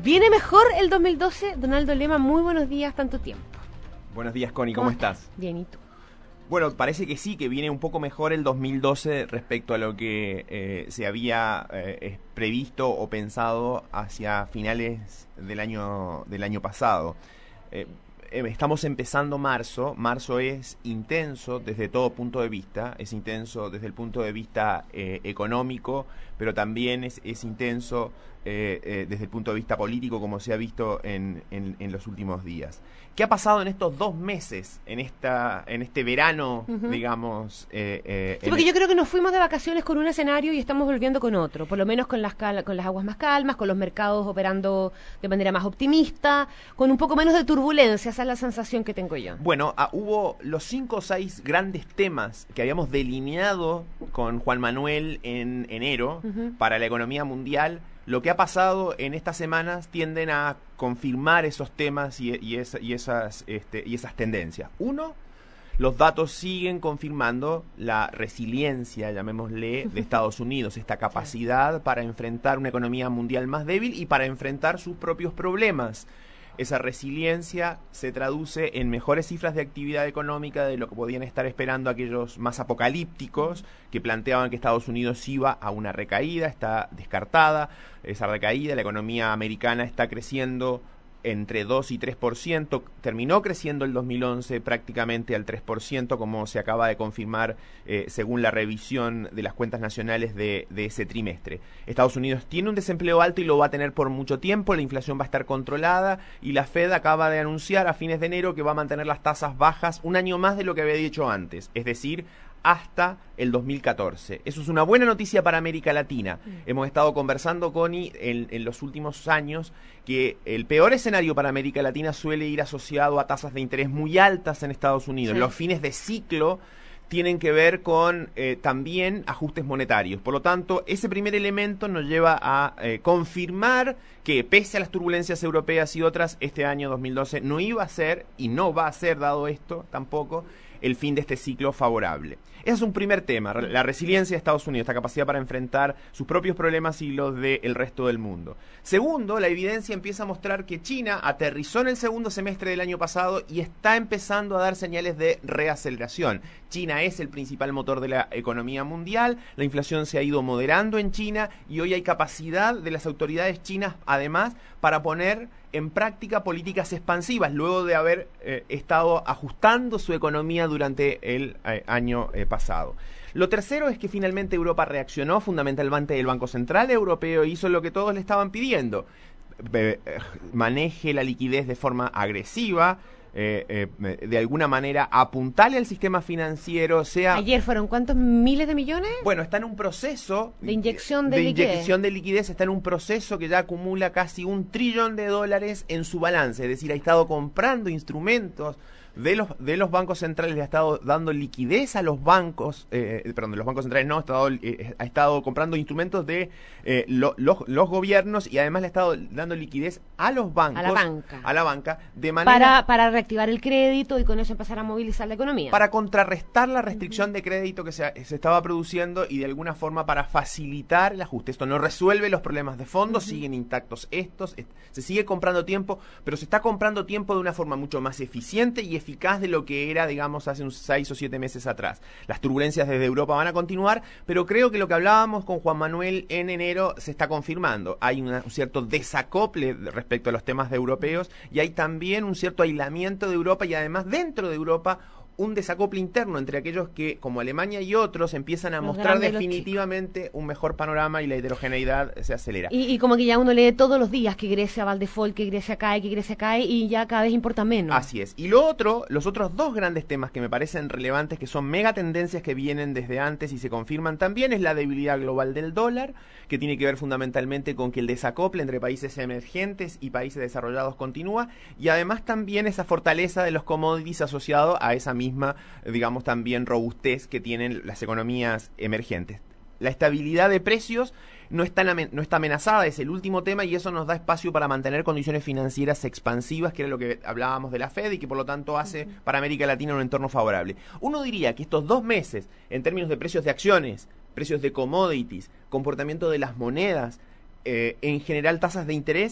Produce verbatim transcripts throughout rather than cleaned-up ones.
¿Viene mejor el dos mil doce? Donaldo Lema, muy buenos días, tanto tiempo. Buenos días, Connie, ¿cómo, ¿cómo estás? estás? Bien, ¿y tú? Bueno, parece que sí, que viene un poco mejor el dos mil doce respecto a lo que eh, se había eh, previsto o pensado hacia finales del año, del año pasado. Eh, Estamos empezando marzo, marzo es intenso desde todo punto de vista, es intenso desde el punto de vista eh, económico, pero también es, es intenso eh, eh, desde el punto de vista político, como se ha visto en, en, en los últimos días. ¿Qué ha pasado en estos dos meses, en esta en este verano, uh-huh. digamos? Eh, eh, sí, porque el... yo creo que nos fuimos de vacaciones con un escenario y estamos volviendo con otro, por lo menos con las, cal con las aguas más calmas, con los mercados operando de manera más optimista, con un poco menos de turbulencia, esa es la sensación que tengo yo. Bueno, ah, hubo los cinco o seis grandes temas que habíamos delineado con Juan Manuel en enero uh-huh. para la economía mundial. Lo que ha pasado en estas semanas tienden a confirmar esos temas y, y, esa, y, esas, este, y esas tendencias. Uno, los datos siguen confirmando la resiliencia, llamémosle, de Estados Unidos, esta capacidad para enfrentar una economía mundial más débil y para enfrentar sus propios problemas. Esa resiliencia se traduce en mejores cifras de actividad económica de lo que podían estar esperando aquellos más apocalípticos que planteaban que Estados Unidos iba a una recaída, está descartada esa recaída, la economía americana está creciendo entre dos y tres por ciento, terminó creciendo el dos mil once prácticamente al tres por ciento, como se acaba de confirmar eh, según la revisión de las cuentas nacionales de, de ese trimestre. Estados Unidos tiene un desempleo alto y lo va a tener por mucho tiempo, la inflación va a estar controlada y la Fed acaba de anunciar a fines de enero que va a mantener las tasas bajas un año más de lo que había dicho antes, es decir, hasta el dos mil catorce. Eso es una buena noticia para América Latina. Mm. Hemos estado conversando, Connie, en, en los últimos años que el peor escenario para América Latina suele ir asociado a tasas de interés muy altas en Estados Unidos. Sí. Los fines de ciclo tienen que ver con eh, también ajustes monetarios. Por lo tanto, ese primer elemento nos lleva a eh, confirmar que pese a las turbulencias europeas y otras, este año dos mil doce no iba a ser, y no va a ser, dado esto tampoco, el fin de este ciclo favorable. Ese es un primer tema, la resiliencia de Estados Unidos, esta capacidad para enfrentar sus propios problemas y los del resto del mundo. Segundo, la evidencia empieza a mostrar que China aterrizó en el segundo semestre del año pasado y está empezando a dar señales de reaceleración. China es el principal motor de la economía mundial, la inflación se ha ido moderando en China y hoy hay capacidad de las autoridades chinas, además, para poner en práctica políticas expansivas, luego de haber eh, estado ajustando su economía durante el eh, año eh, pasado. Lo tercero es que finalmente Europa reaccionó, fundamentalmente el Banco Central Europeo hizo lo que todos le estaban pidiendo, eh, eh, maneje la liquidez de forma agresiva, Eh, eh, de alguna manera apuntarle al sistema financiero, sea... Ayer fueron ¿cuántos miles de millones? Bueno, está en un proceso... De inyección de, de liquidez. inyección de liquidez, está en un proceso que ya acumula casi un trillón de dólares en su balance, es decir, ha estado comprando instrumentos de los de los bancos centrales, le ha estado dando liquidez a los bancos, eh, perdón, de los bancos centrales no, ha estado, eh, ha estado comprando instrumentos de eh, lo, los, los gobiernos y además le ha estado dando liquidez a los bancos. A la banca. A la banca, de manera... Para, para reactivar el crédito y con eso empezar a movilizar la economía. Para contrarrestar la restricción uh-huh. de crédito que se, se estaba produciendo y de alguna forma para facilitar el ajuste. Esto no resuelve los problemas de fondo, uh-huh. siguen intactos estos, est se sigue comprando tiempo, pero se está comprando tiempo de una forma mucho más eficiente y eficaz eficaz de lo que era, digamos, hace unos seis o siete meses atrás. Las turbulencias desde Europa van a continuar, pero creo que lo que hablábamos con Juan Manuel en enero se está confirmando. Hay una, un cierto desacople respecto a los temas de europeos y hay también un cierto aislamiento de Europa y además dentro de Europa un desacople interno entre aquellos que, como Alemania y otros, empiezan a los mostrar definitivamente un mejor panorama y la heterogeneidad se acelera. Y, y como que ya uno lee todos los días que Grecia va al default, que Grecia cae, que Grecia cae, y ya cada vez importa menos. Así es. Y lo otro, los otros dos grandes temas que me parecen relevantes, que son mega tendencias que vienen desde antes y se confirman también, es la debilidad global del dólar, que tiene que ver fundamentalmente con que el desacople entre países emergentes y países desarrollados continúa, y además también esa fortaleza de los commodities asociado a esa misma misma, digamos, también robustez que tienen las economías emergentes. La estabilidad de precios no está, no está amenazada, es el último tema y eso nos da espacio para mantener condiciones financieras expansivas, que era lo que hablábamos de la Fed y que por lo tanto hace para América Latina un entorno favorable. Uno diría que estos dos meses, en términos de precios de acciones, precios de commodities, comportamiento de las monedas, eh, en general tasas de interés,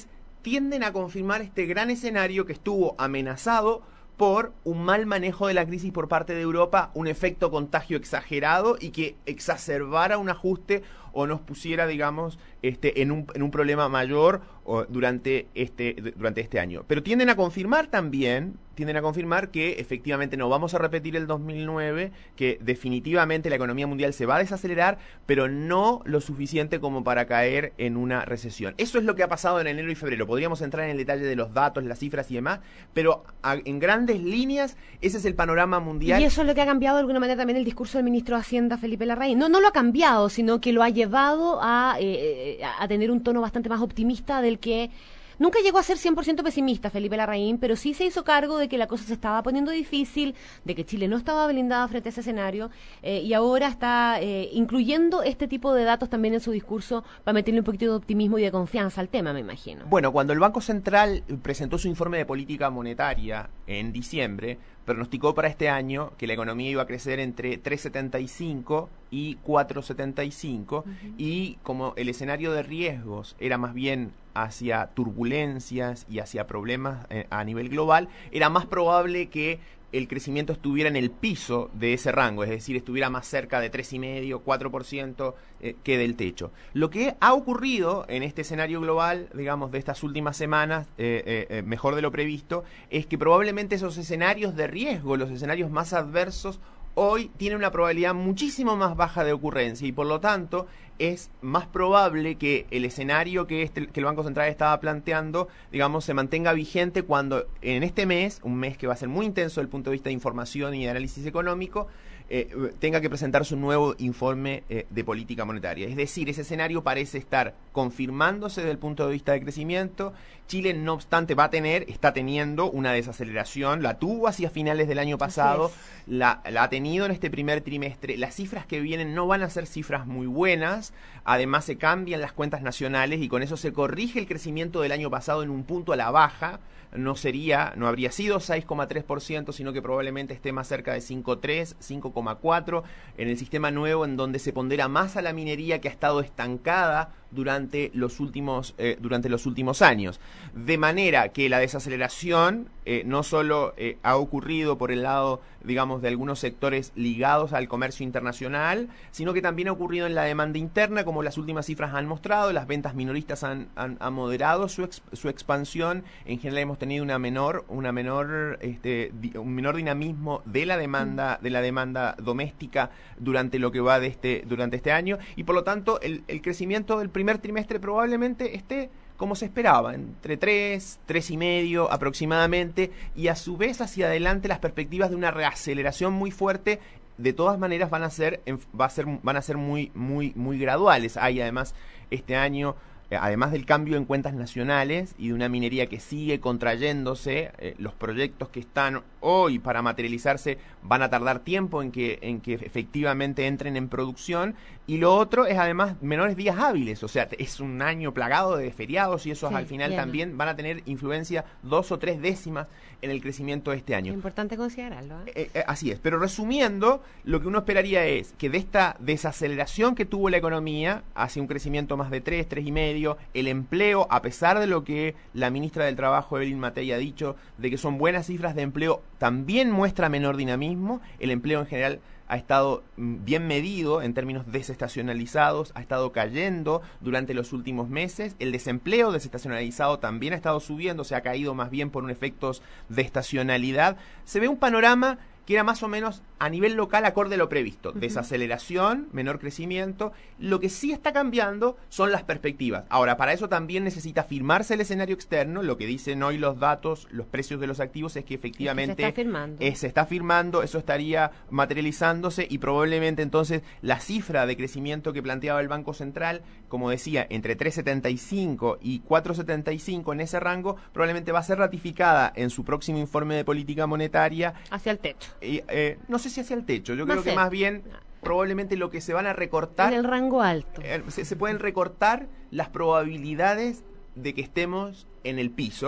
tienden a confirmar este gran escenario que estuvo amenazado por un mal manejo de la crisis por parte de Europa, un efecto contagio exagerado y que exacerbara un ajuste o nos pusiera, digamos, este, en un, en un problema mayor o, durante, este, durante este año. Pero tienden a confirmar también, tienden a confirmar que efectivamente no vamos a repetir el dos mil nueve, que definitivamente la economía mundial se va a desacelerar, pero no lo suficiente como para caer en una recesión. Eso es lo que ha pasado en enero y febrero. Podríamos entrar en el detalle de los datos, las cifras y demás, pero a, en grandes líneas ese es el panorama mundial. Y eso es lo que ha cambiado de alguna manera también el discurso del ministro de Hacienda, Felipe Larraín. No, no lo ha cambiado, sino que lo ha llevado a, eh, a tener un tono bastante más optimista del que... Nunca llegó a ser cien por ciento pesimista Felipe Larraín, pero sí se hizo cargo de que la cosa se estaba poniendo difícil, de que Chile no estaba blindada frente a ese escenario, eh, y ahora está eh, incluyendo este tipo de datos también en su discurso para meterle un poquito de optimismo y de confianza al tema, me imagino. Bueno, cuando el Banco Central presentó su informe de política monetaria en diciembre, pronosticó para este año que la economía iba a crecer entre tres coma setenta y cinco y cuatro coma setenta y cinco, uh-huh. Y como el escenario de riesgos era más bien hacia turbulencias y hacia problemas eh, a nivel global, era más probable que el crecimiento estuviera en el piso de ese rango, es decir, estuviera más cerca de tres coma cinco, cuatro por ciento eh, que del techo. Lo que ha ocurrido en este escenario global, digamos, de estas últimas semanas, eh, eh, eh, mejor de lo previsto, es que probablemente esos escenarios de riesgo, los escenarios más adversos, hoy tienen una probabilidad muchísimo más baja de ocurrencia y por lo tanto es más probable que el escenario que, este, que el Banco Central estaba planteando, digamos, se mantenga vigente cuando en este mes, un mes que va a ser muy intenso desde el punto de vista de información y de análisis económico, eh, tenga que presentar su nuevo informe eh, de política monetaria. Es decir, ese escenario parece estar confirmándose desde el punto de vista de crecimiento. Chile, no obstante, va a tener, está teniendo una desaceleración, la tuvo hacia finales del año pasado, la, la ha tenido en este primer trimestre. Las cifras que vienen no van a ser cifras muy buenas, además se cambian las cuentas nacionales y con eso se corrige el crecimiento del año pasado en un punto a la baja. No sería, no habría sido seis coma tres por ciento, sino que probablemente esté más cerca de cinco coma tres, cinco coma cuatro, en el sistema nuevo en donde se pondera más a la minería que ha estado estancada durante los últimos, eh, durante los últimos años. De manera que la desaceleración eh, no solo eh, ha ocurrido por el lado, digamos, de algunos sectores ligados al comercio internacional, sino que también ha ocurrido en la demanda interna, como las últimas cifras han mostrado. Las ventas minoristas han, han, han moderado su, ex, su expansión. En general hemos tenido una menor, una menor, este, di, un menor dinamismo de la demanda, de la demanda doméstica durante lo que va de este, durante este año, y por lo tanto el, el crecimiento del primer trimestre probablemente esté como se esperaba, entre tres, tres y medio aproximadamente, y a su vez hacia adelante las perspectivas de una reaceleración muy fuerte de todas maneras van a ser, va a ser, van a ser muy, muy, muy graduales. Hay además este año, además del cambio en cuentas nacionales y de una minería que sigue contrayéndose, eh, los proyectos que están hoy para materializarse van a tardar tiempo en que, en que efectivamente entren en producción, y lo otro es además menores días hábiles, o sea, es un año plagado de feriados y esos sí, al final bien. También van a tener influencia dos o tres décimas en el crecimiento de este año. Es importante considerarlo. ¿eh? Eh, eh, así es, pero resumiendo, lo que uno esperaría es que de esta desaceleración que tuvo la economía hacia un crecimiento más de tres, tres y medio, el empleo, a pesar de lo que la ministra del Trabajo, Evelyn Matei, ha dicho, de que son buenas cifras de empleo, también muestra menor dinamismo. El empleo en general ha estado bien medido en términos desestacionalizados, ha estado cayendo durante los últimos meses. El desempleo desestacionalizado también ha estado subiendo, se ha caído más bien por un efectos de estacionalidad. Se ve un panorama que era más o menos a nivel local acorde a lo previsto. Uh-huh. Desaceleración, menor crecimiento. Lo que sí está cambiando son las perspectivas. Ahora, para eso también necesita firmarse el escenario externo. Lo que dicen hoy los datos, los precios de los activos, es que efectivamente es que se está firmando. Eh, se está firmando, eso estaría materializándose, y probablemente entonces la cifra de crecimiento que planteaba el Banco Central, como decía, entre tres coma setenta y cinco y cuatro coma setenta y cinco, en ese rango, probablemente va a ser ratificada en su próximo informe de política monetaria. Hacia el techo. Y, eh, no sé si hacia el techo, yo más creo que más bien probablemente lo que se van a recortar en el rango alto, eh, se, se pueden recortar las probabilidades de que estemos en el piso,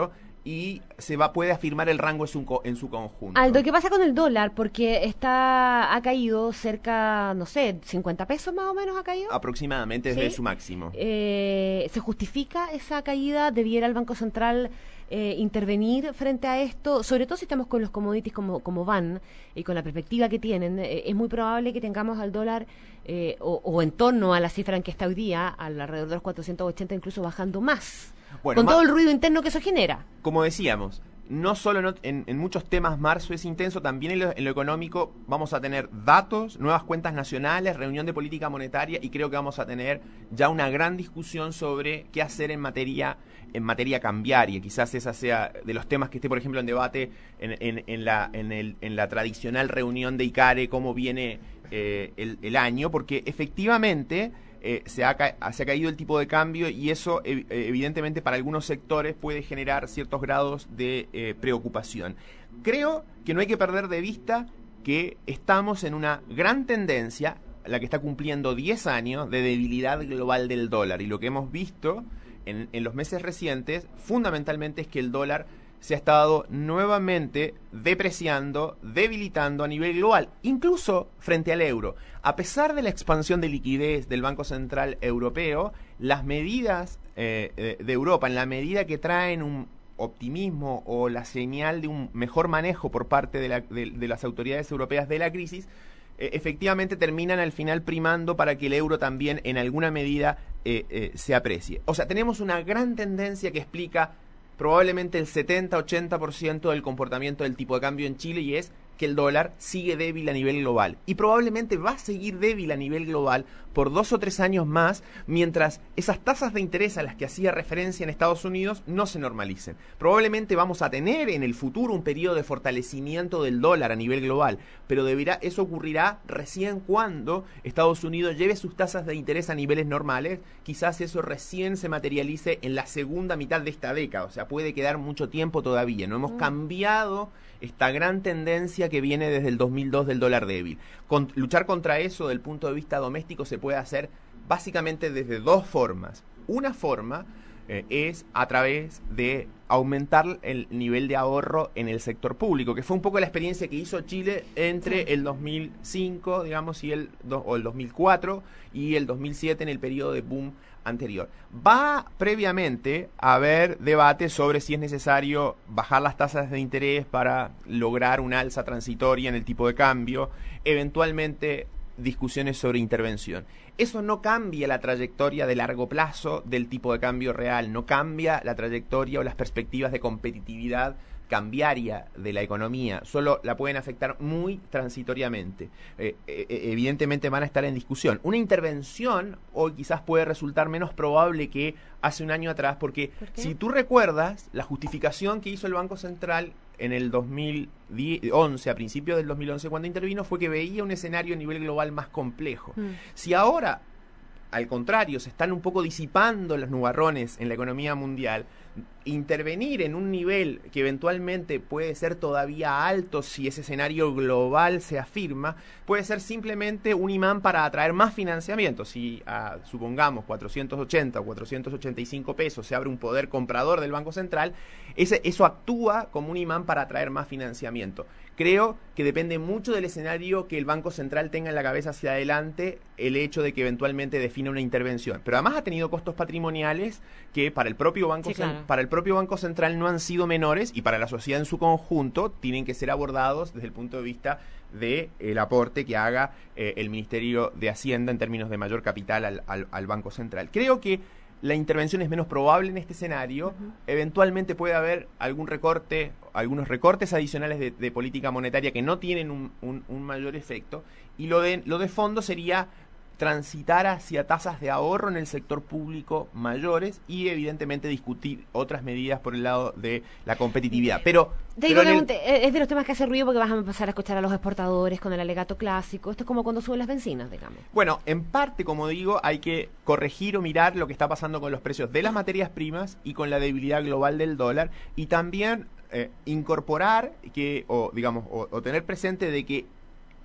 y se va puede afirmar el rango en su, en su conjunto. Aldo, ¿qué pasa con el dólar? Porque está ha caído cerca, no sé, cincuenta pesos más o menos ha caído. Aproximadamente desde ¿Sí? su máximo. Eh, ¿Se justifica esa caída? ¿Debiera el Banco Central eh, intervenir frente a esto? Sobre todo si estamos con los commodities como, como van y con la perspectiva que tienen, eh, es muy probable que tengamos al dólar eh, o, o en torno a la cifra en que está hoy día, al alrededor de los cuatrocientos ochenta, incluso bajando más. Bueno, con más, todo el ruido interno que eso genera. Como decíamos, no solo en, en, en muchos temas marzo es intenso, también en lo, en lo económico vamos a tener datos, nuevas cuentas nacionales, reunión de política monetaria y creo que vamos a tener ya una gran discusión sobre qué hacer en materia en materia cambiaria. Quizás esa sea de los temas que esté, por ejemplo, en debate en, en, en, la, en, el, en la tradicional reunión de ICARE, cómo viene eh, el, el año, porque efectivamente... Eh, se, ha ca se ha caído el tipo de cambio y eso ev evidentemente para algunos sectores puede generar ciertos grados de eh, preocupación. Creo que no hay que perder de vista que estamos en una gran tendencia, la que está cumpliendo diez años, de debilidad global del dólar, y lo que hemos visto en, en los meses recientes fundamentalmente es que el dólar se ha estado nuevamente depreciando, debilitando a nivel global, incluso frente al euro. A pesar de la expansión de liquidez del Banco Central Europeo, las medidas eh, de Europa, en la medida que traen un optimismo o la señal de un mejor manejo por parte de, la, de, de las autoridades europeas de la crisis, eh, efectivamente terminan al final primando para que el euro también en alguna medida eh, eh, se aprecie. O sea, tenemos una gran tendencia que explica probablemente el setenta a ochenta por ciento del comportamiento del tipo de cambio en Chile, y es que el dólar sigue débil a nivel global y probablemente va a seguir débil a nivel global por dos o tres años más mientras esas tasas de interés a las que hacía referencia en Estados Unidos no se normalicen. Probablemente vamos a tener en el futuro un periodo de fortalecimiento del dólar a nivel global, pero deberá, eso ocurrirá recién cuando Estados Unidos lleve sus tasas de interés a niveles normales. Quizás eso recién se materialice en la segunda mitad de esta década, o sea, puede quedar mucho tiempo todavía. No hemos mm. cambiado esta gran tendencia que viene desde el dos mil dos del dólar débil. Con, luchar contra eso, desde el punto de vista doméstico, se puede hacer básicamente desde dos formas. Una forma eh, es a través de aumentar el nivel de ahorro en el sector público, que fue un poco la experiencia que hizo Chile entre el dos mil cinco, digamos, y el, o el dos mil cuatro y el dos mil siete en el periodo de boom anterior. Va previamente a haber debate sobre si es necesario bajar las tasas de interés para lograr una alza transitoria en el tipo de cambio, eventualmente discusiones sobre intervención. Eso no cambia la trayectoria de largo plazo del tipo de cambio real, no cambia la trayectoria o las perspectivas de competitividad cambiaria de la economía, solo la pueden afectar muy transitoriamente. Eh, eh, evidentemente van a estar en discusión. Una intervención hoy quizás puede resultar menos probable que hace un año atrás, porque si tú recuerdas la justificación que hizo el Banco Central en el dos mil once, a principios del dos mil once cuando intervino, fue que veía un escenario a nivel global más complejo. Mm. Si ahora, al contrario, se están un poco disipando los nubarrones en la economía mundial, intervenir en un nivel que eventualmente puede ser todavía alto si ese escenario global se afirma, puede ser simplemente un imán para atraer más financiamiento. Si a, supongamos cuatrocientos ochenta o cuatrocientos ochenta y cinco pesos se abre un poder comprador del Banco Central, ese, eso actúa como un imán para atraer más financiamiento. Creo que depende mucho del escenario que el Banco Central tenga en la cabeza hacia adelante el hecho de que eventualmente defina una intervención. Pero además ha tenido costos patrimoniales que para el propio Banco, sí, claro. para el propio Banco Central no han sido menores, y para la sociedad en su conjunto tienen que ser abordados desde el punto de vista del de aporte que haga eh, el Ministerio de Hacienda en términos de mayor capital al, al, al Banco Central. Creo que la intervención es menos probable en este escenario. Uh-huh. Eventualmente puede haber algún recorte, algunos recortes adicionales de, de política monetaria que no tienen un, un, un mayor efecto. Y lo de, lo de fondo sería transitar hacia tasas de ahorro en el sector público mayores y evidentemente discutir otras medidas por el lado de la competitividad. Pero, Te digo, pero el... es de los temas que hace ruido porque vas a empezar a escuchar a los exportadores con el alegato clásico. Esto es como cuando suben las bencinas, digamos. Bueno, en parte, como digo, hay que corregir o mirar lo que está pasando con los precios de las materias primas y con la debilidad global del dólar, y también eh, incorporar que, o digamos, o, o tener presente de que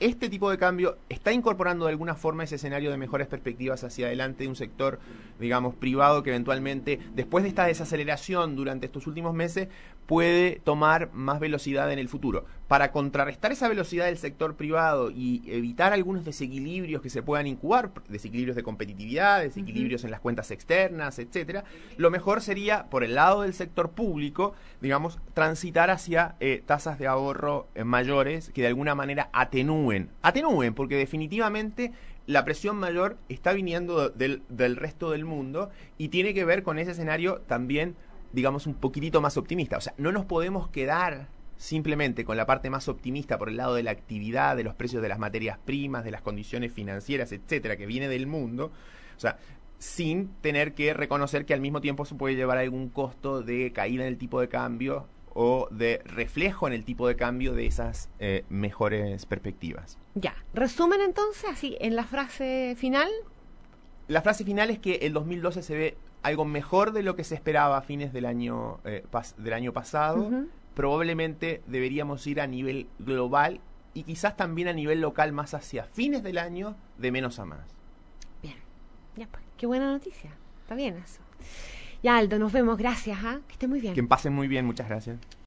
este tipo de cambio está incorporando de alguna forma ese escenario de mejores perspectivas hacia adelante de un sector, digamos, privado que eventualmente, después de esta desaceleración durante estos últimos meses, puede tomar más velocidad en el futuro. Para contrarrestar esa velocidad del sector privado y evitar algunos desequilibrios que se puedan incubar, desequilibrios de competitividad, desequilibrios uh-huh. en las cuentas externas, etcétera, lo mejor sería, por el lado del sector público, digamos, transitar hacia eh, tasas de ahorro eh, mayores que de alguna manera atenúen Atenúen, porque definitivamente la presión mayor está viniendo del, del resto del mundo y tiene que ver con ese escenario también, digamos, un poquitito más optimista. O sea, no nos podemos quedar simplemente con la parte más optimista por el lado de la actividad, de los precios de las materias primas, de las condiciones financieras, etcétera, que viene del mundo. O sea, sin tener que reconocer que al mismo tiempo se puede llevar algún costo de caída en el tipo de cambio o de reflejo en el tipo de cambio de esas eh, mejores perspectivas. Ya, resumen entonces, así, en la frase final. La frase final es que el dos mil doce se ve algo mejor de lo que se esperaba a fines del año, eh, pas- del año pasado. Uh-huh. Probablemente deberíamos ir a nivel global y quizás también a nivel local más hacia fines del año, de menos a más. Bien, ya pues, qué buena noticia, está bien eso. Ya, Aldo, nos vemos, gracias, ¿ah? Que esté muy bien. Que pasen muy bien, muchas gracias.